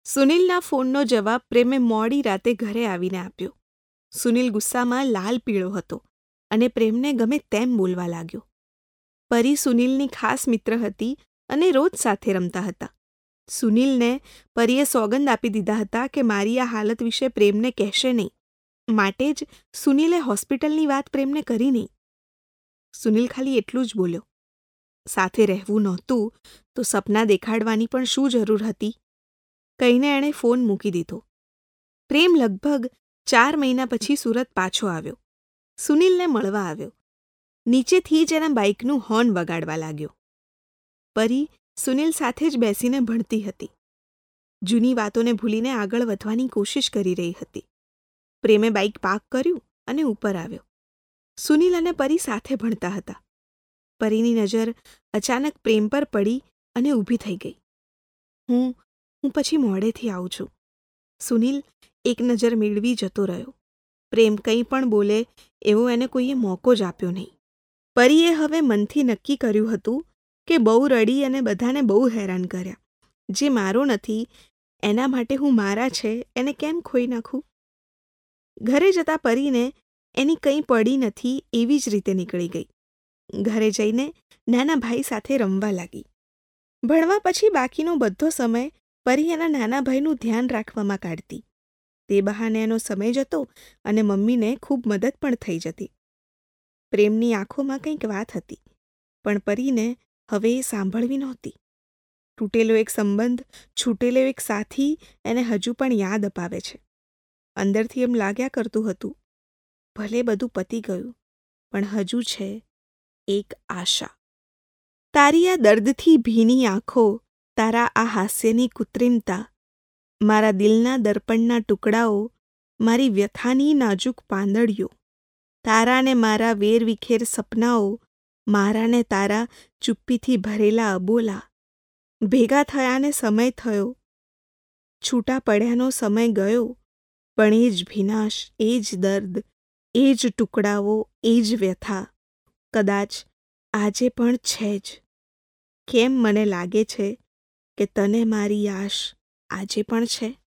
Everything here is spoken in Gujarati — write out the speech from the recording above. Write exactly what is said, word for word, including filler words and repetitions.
સુનિલના ફોનનો જવાબ પ્રેમે મોડી રાતે ઘરે આવીને આપ્યો. સુનિલ ગુસ્સામાં લાલ પીળો હતો અને પ્રેમને ગમે તેમ બોલવા લાગ્યો. પરી સુનિલની ખાસ મિત્ર હતી અને રોજ સાથે રમતા હતા. સુનિલને પરીએ સોગંદ આપી દીધા હતા કે મારી આ હાલત વિશે પ્રેમને કહેશે નહીં, માટે જ સુનિલે હોસ્પિટલની વાત પ્રેમને કરી નહીં. સુનિલ ખાલી એટલું જ બોલ્યો, સાથે રહેવું નહોતું તો સપના દેખાડવાની પણ શું જરૂર હતી? કહીને એણે ફોન મૂકી દીધો. પ્રેમ લગભગ ચાર મહિના પછી સુરત પાછો આવ્યો. સુનિલને મળવા આવ્યો. નીચેથી જ એના બાઇકનું હોર્ન વગાડવા લાગ્યો. પરી સુનિલ સાથે જ બેસીને ભણતી હતી. જૂની વાતોને ભૂલીને આગળ વધવાની કોશિશ કરી રહી હતી. પ્રેમે બાઇક પાર્ક કર્યું અને ઉપર આવ્યો. સુનિલ અને પરી સાથે ભણતા હતા. પરીની નજર અચાનક પ્રેમ પર પડી અને ઊભી થઈ ગઈ. હું હું પછી મોડેથી આવું છું. સુનિલ એક નજર મેળવી જતો રહ્યો. પ્રેમ કંઈ પણ બોલે એવો એને કોઈએ મોકો જ આપ્યો નહીં. પરીએ હવે મનથી નક્કી કર્યું હતું કે બહુ રડી અને બધાને બહુ હેરાન કર્યા. જે મારો નથી એના માટે હું મારા છે એને કેમ ખોઈ નાખું? ઘરે જતાં પરીને એની કંઈ પડી નથી એવી જ રીતે નીકળી ગઈ. ઘરે જઈને નાના ભાઈ સાથે રમવા લાગી. ભણવા પછી બાકીનો બધો સમય પરી એના નાના ભાઈનું ધ્યાન રાખવામાં કાઢતી. તે બહાને એનો સમય જતો અને મમ્મીને ખૂબ મદદ પણ થઈ જતી. પ્રેમની આંખોમાં કંઈક વાત હતી, પણ પરીને હવે એ સાંભળવી નહોતી. તૂટેલો એક સંબંધ, છૂટેલો એક સાથી એને હજુ પણ યાદ અપાવે છે. અંદરથી એમ લાગ્યા કરતું હતું, ભલે બધું પતી ગયું, પણ હજુ છે એક આશા. તારી આ દર્દથી ભીની આંખો, તારા આ હાસ્યની કૃત્રિમતા, મારા દિલના દર્પણના ટુકડાઓ, મારી વ્યથાની નાજુક પાંદડીઓ, તારા ને મારા વેરવિખેર સપનાઓ, મારા ને તારા ચુપ્પીથી ભરેલા અબોલા, ભેગા થયાને સમય થયો, છૂટા પડ્યાનો સમય ગયો, પણ એ જ ભીનાશ, એ જ દર્દ, એ જ ટુકડાઓ, એ જ વ્યથા કદાચ આજે પણ છે જ. કેમ મને લાગે છે કે તને મારી આશ આજે પણ છે?